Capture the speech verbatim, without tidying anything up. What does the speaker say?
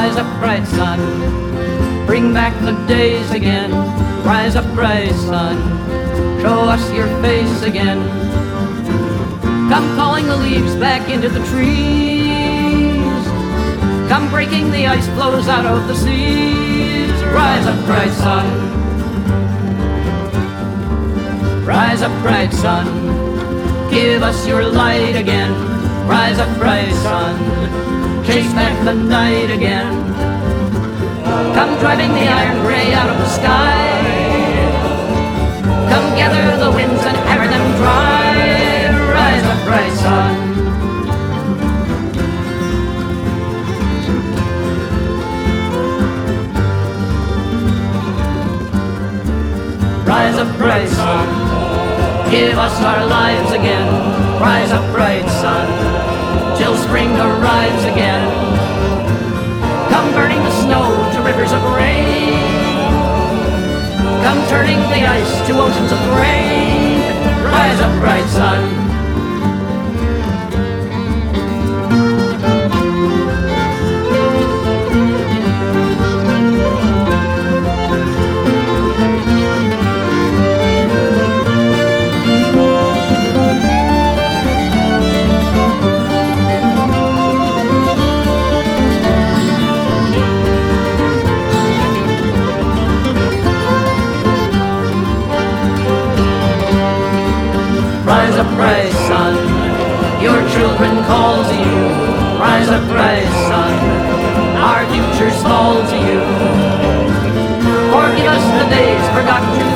Rise up, bright sun, bring back the days again. Rise up, bright sun, show us your face again. Come calling the leaves back into the trees. Come breaking the ice floes out of the seas. Rise up, bright sun, rise up, bright sun, give us your light again. Rise up, bright sun, chase back the night again. Come driving the iron gray out of the sky. Come gather the winds and hammer them dry. Rise up, bright sun. Rise up, bright sun, give us our lives again. Rise up, bright sun, till spring arrives again. Come burning the snow to rivers of rain. Come turning the ice to oceans of rain. Rise up, bright sun. Rise up, bright sun, your children call to you. Rise up, bright sun, our futures fall to you. Forgive us the days forgotten